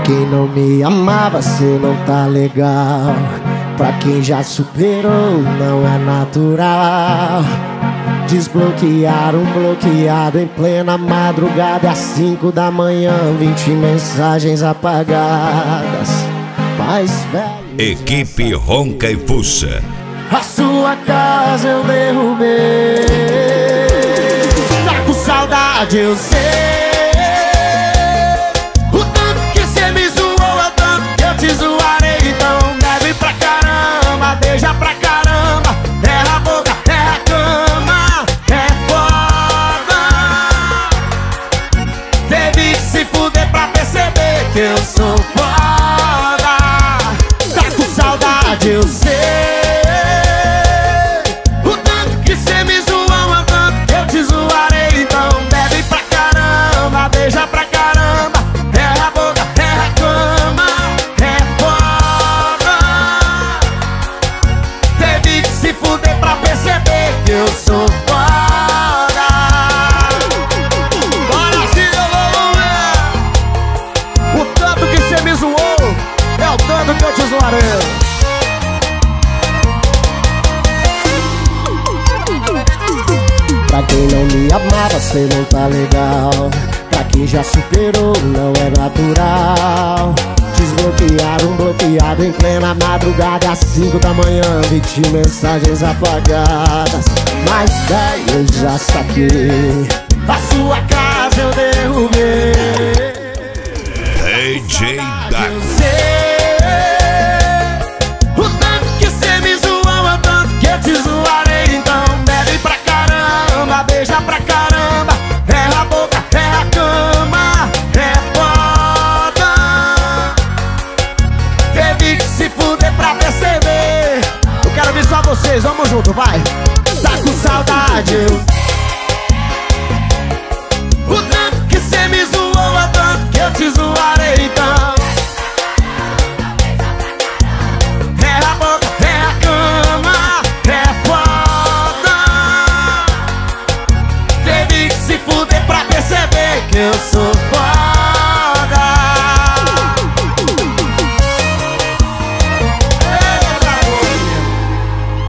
quem não me amava, cê não tá legal. Pra quem já superou, não é natural. Desbloquear um bloqueado em plena madrugada, às 5 da manhã, 20 mensagens apagadas. Mas velho, Equipe Ronca e Fuça. a sua casa eu derrubei. Tá com saudade, eu sei. O tanto que cê me zoou, é o tanto que eu te zoarei. Então bebe pra caramba, beija pra caramba. Erra a boca, erra a cama, é foda. Teve que se fuder pra perceber que eu sou foda. Tá com saudade, eu sei. Beija pra caramba, erra a boca, erra a cama, é foda. Teve que se fuder pra perceber que eu sou foda. Bora sim, vamos ver. O tanto que cê me zoou é o tanto que eu te zoarei. Pra quem não me amava, cê não tá legal. Pra quem já superou, não é natural. Desbloquear um bloqueado em plena madrugada, às 5 da manhã, 20 mensagens apagadas. Mas daí eu já saquei, a sua casa eu derrubei. DJ Dago. Eu sei, o tanto que cê me zoou, é o tanto que eu te zoarei. Então bebe pra caramba, beija pra caramba, erra a boca, erra a cama, é foda. Teve que se fuder pra perceber. Eu quero ver só vocês, vamos junto, vai. Tá com saudade, eu. O tanto que cê me zoou, é o tanto que eu te zoarei. Então erra a boca, erra a cama, é foda. Teve que se fuder pra perceber que eu sou foda.